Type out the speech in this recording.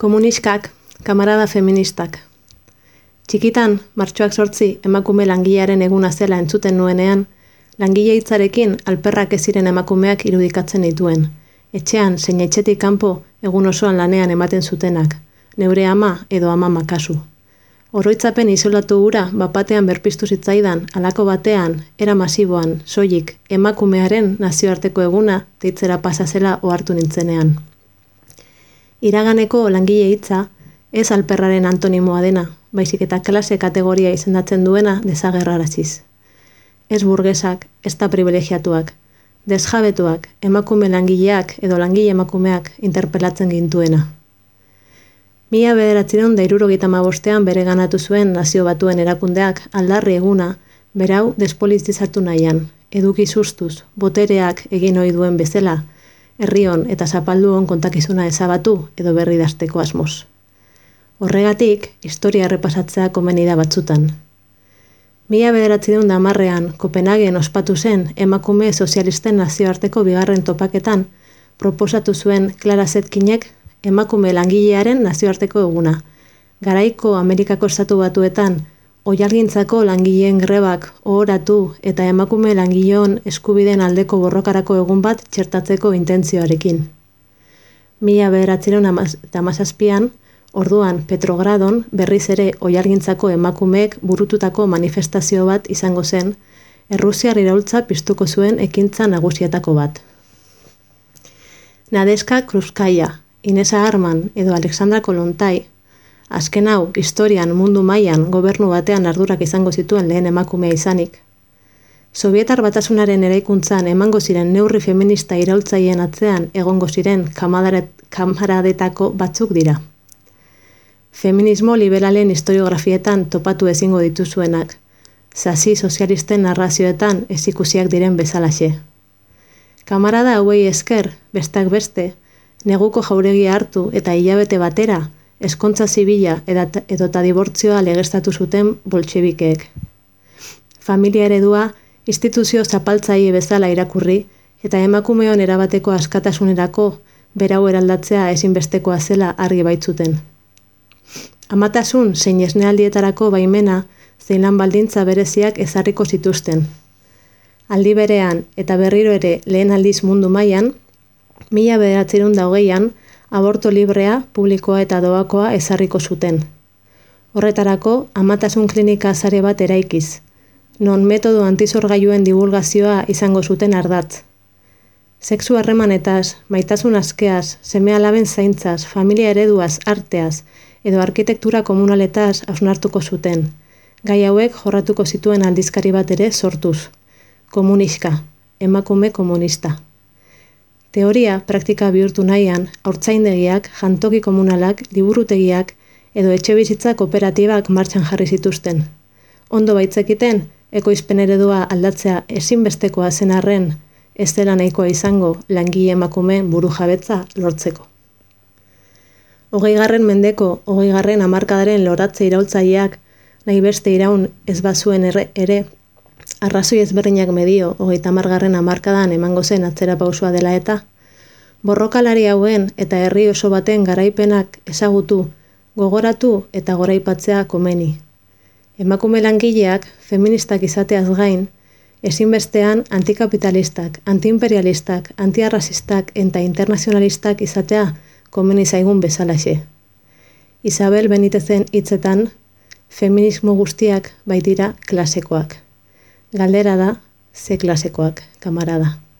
Komuniskak, kamarada feministak. Txikitan, martxoak 8 emakume langilearen eguna zela entzuten nuenean, langile hitzarekin alperrak ez ziren emakumeak irudikatzen dituen. Etxean, zein etxetik kanpo, egun osoan lanean ematen zutenak, neure ama edo ama makasu. Oroitzapen isolatu hura bapatean berpiztu zitzaidan, halako batean, era masiboan, soilik, emakumearen nazioarteko eguna deitzera pasa zela ohartu nintzenean. Iraganeko langile hitza, ez alperraren antonimoa dena, baizik eta klase kategoria izendatzen duena desagerraraziz. Ez burgesak, ez da privilegiatuak, desjabetuak, emakume langileak edo langile emakumeak interpelatzen gintuena. 1975 bere ganatu zuen Nazio Batuen erakundeak aldarri eguna, berau despolitizatu nahian, eduki sustuz, botereak egin ohi duen bezala, herrion eta zapalduon kontakizuna ezabatu edo berri dasteko asmoz. Horregatik, historia errepasatzea komeni da batzutan. 1910 Kopenhagen ospatu zen emakume sozialisten nazioarteko bigarren topaketan proposatu zuen Clara Zetkinek emakume langilearen nazioarteko eguna. Garaiko Amerikako Estatu Batuetan oihalgintzako langileen grebak ohoratu eta emakume langileon eskubideen aldeko borrokarako egun bat txertatzeko intentzioarekin. 1917 orduan Petrogradon berriz ere oihalgintzako emakumeek burututako manifestazio bat izango zen, Errusiar iraultza piztuko zuen ekintza nagusietako bat. Nadeska Krupskaya, Inesa Arman edo Alexandra Kollontai, azken hau historian mundu mailan gobernu batean ardurak izango zituen lehen emakumea izanik. Sobietar Batasunaren eraikuntzan emango ziren neurri feminista iraultzaileen atzean egongo ziren kamaradetako batzuk dira. Feminismo liberalen historiografietan topatu ezingo dituzuenak, sasi sozialisten narrazioetan ez ikusiak diren bezalaxe. Kamarada hauei esker, besteak beste, neguko jauregia hartu eta hilabete batera, ezkontza zibila edota dibortzioa legeztatu zuten boltxebikeek. Familia eredua instituzio zapaltzaile bezala irakurri eta emakumeon erabateko askatasunerako berau eraldatzea ezinbestekoa zela argi baitzuten. Amatasun zein esnealdietarako baimena zein lan baldintza bereziak ezarriko zituzten. Aldi berean eta berriro ere lehen aldiz mundu mailan, 1920an aborto librea, publikoa eta doakoa ezarriko zuten. Horretarako, amatasun klinika sare bat eraikiz, non metodo antizorgailuen divulgazioa izango zuten ardatz. Sexu harremanetaz, maitasun askeaz, seme-alaben zaintzaz, familia ereduaz, arteaz, edo arkitektura komunaletaz hausnartuko zuten. Gai hauek jorratuko zituen aldizkari bat ere sortuz. Komuniska, emakume komunista. Teoria praktika bihurtu nahian, haurtzaindegiak, jantoki komunalak, liburutegiak edo etxebizitza kooperatibak martxan jarri zituzten. Ondo baitzekiten, ekoizpen eredua aldatzea ezinbestekoa zen arren, ez dela nahikoa izango langile emakumeen burujabetza lortzeko. 20. mendeko 20. hamarkadaren loratze iraultzaileak nahi beste iraun ez bazuen ere, arrazoi ezberdinak medio 30. hamarkadan emango zen atzera pausua dela eta, borrokalari hauen eta herri oso baten garaipenak ezagutu, gogoratu eta goraipatzea komeni. Emakume langileak feministak izateaz gain, ezinbestean antikapitalistak, antiimperialistak, antiarrazistak eta internazionalistak izatea komeni zaigun bezalaxe. Isabel Benitezen hitzetan, feminismo guztiak baitira klasekoak. Galdera da, ze klasekoak, kamarada.